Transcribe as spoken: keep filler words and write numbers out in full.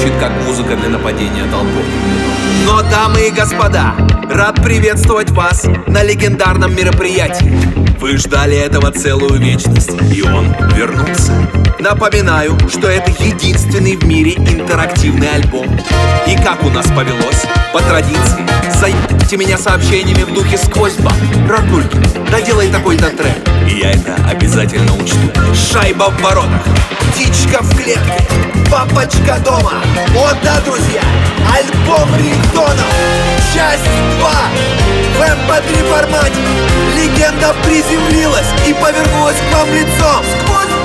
звучит как музыка для нападения толпой. Но, дамы и господа, рад приветствовать вас на легендарном мероприятии. Вы ждали этого целую вечность, и он вернулся. Напоминаю, что это единственный в мире интерактивный альбом. И как у нас повелось, по традиции, заебите меня сообщениями в духе сквозь баб. Ракулькин, доделай такой-то трек, и я это обязательно учту. Шайба в воротах, птичка в клетке, папочка дома. Вот да, друзья, альбом рингтонов, часть два в эм пэ три формате. Легенда приземлилась и повернулась к вам лицом. Сквозь